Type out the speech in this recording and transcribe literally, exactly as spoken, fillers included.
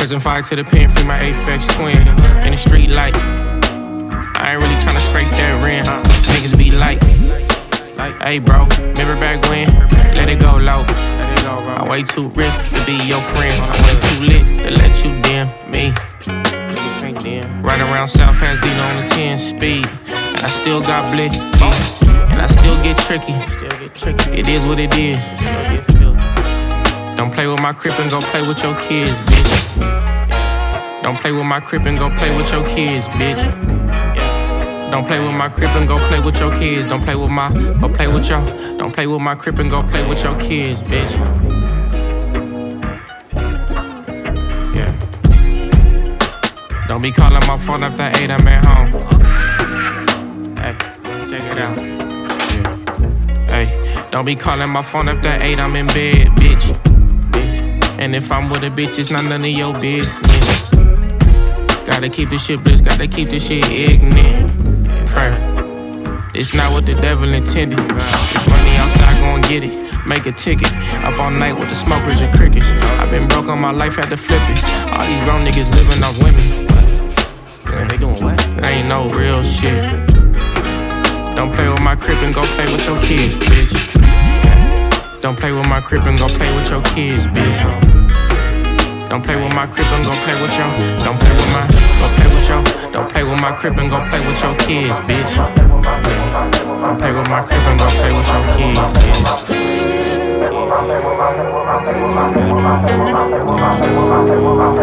Pressing five to the pen, free my Aphex twin. In the street light, I ain't really tryna scrape that rim. Niggas be like, hey bro, remember back when? Let it go low. I'm way too rich to be your friend. I'm way too lit to let you dim me. Right around South Pasadena on the ten speed. And I still got blick. And I still get tricky. It is what it is. Don't play with my crib and go play with your kids, bitch. Don't play with my crib and go play with your kids, bitch. Don't play with my crib and go play with your kids. Don't play with my, go play with your. Don't play with my crib and go play with your kids, bitch. Yeah. Don't be calling my phone up that eight, I'm at home. Hey, check it out. Yeah. Hey, don't be calling my phone up that eight, I'm in bed, bitch. Bitch. And if I'm with a bitch, it's not none of your business. Gotta keep this shit bliss, gotta keep this shit ignorant. It's not what the devil intended. It's money outside, go and get it. Make a ticket. Up all night with the smokers and crickets. I've been broke on my life, had to flip it. All these grown niggas living off women. Yeah. They doing what? That ain't no real shit. Don't play with my crib and go play with your kids, bitch. Don't play with my crib and go play with your kids, bitch. Don't play with my crib and go play with your. Don't play with my, go play with your. Don't play with my crib and go play with your kids, bitch. Don't play with my crib and go play with your kids, bitch.